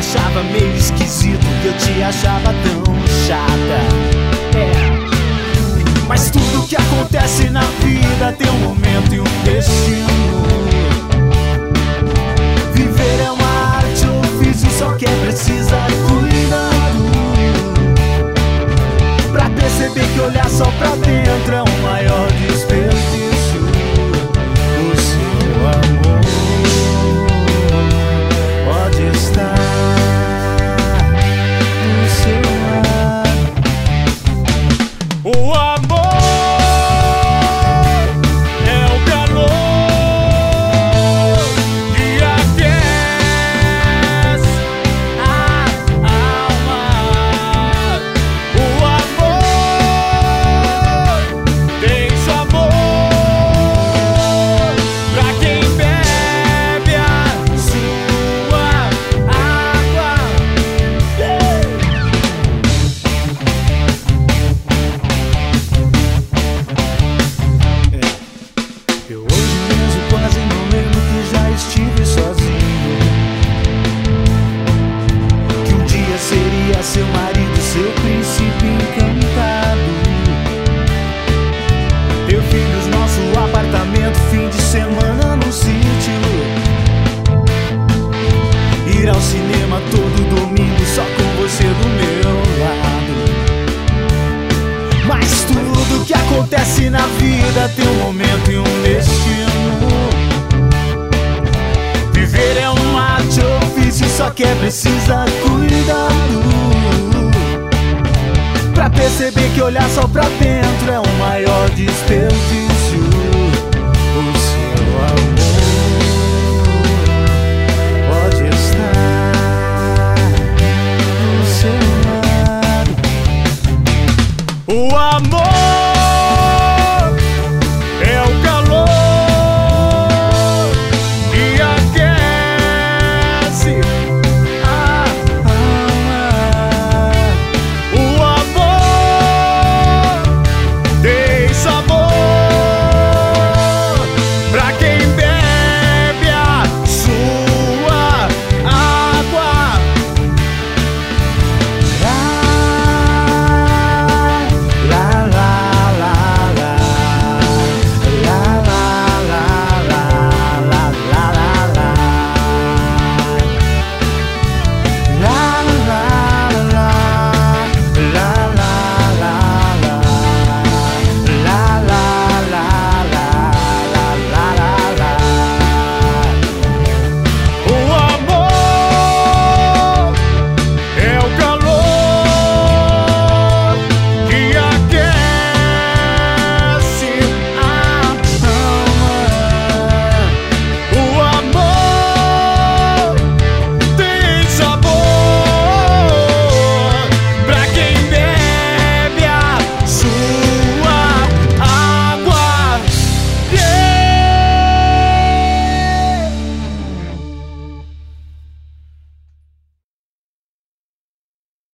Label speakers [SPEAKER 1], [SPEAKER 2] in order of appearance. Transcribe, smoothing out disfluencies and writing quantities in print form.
[SPEAKER 1] achava meio esquisito, que eu te achava tão chata. Mas tudo que acontece na vida tem um momento e um destino. Viver é uma arte, ofício, só quem precisa cuidado. Pra perceber que olhar só pra dentro é o maior desperdício. O seu amor pode estar no seu lado. O amor é o calor que aquece a alma. O amor tem sabor pra quem bebe a sua água. Eu hoje mesmo quase não lembro que já estive sozinho, que um dia seria seu marido, seu príncipe encantado. Ter filhos, nosso apartamento, fim de semana no sítio. Ir ao cinema todo domingo só com você do meu lado. Mas tudo que acontece na vida tem um momento e um destino. Viver é uma arte, ofício, só que precisa cuidado. Pra perceber que olhar só pra dentro é o maior desperdício. O seu amor pode estar no seu lado. O amor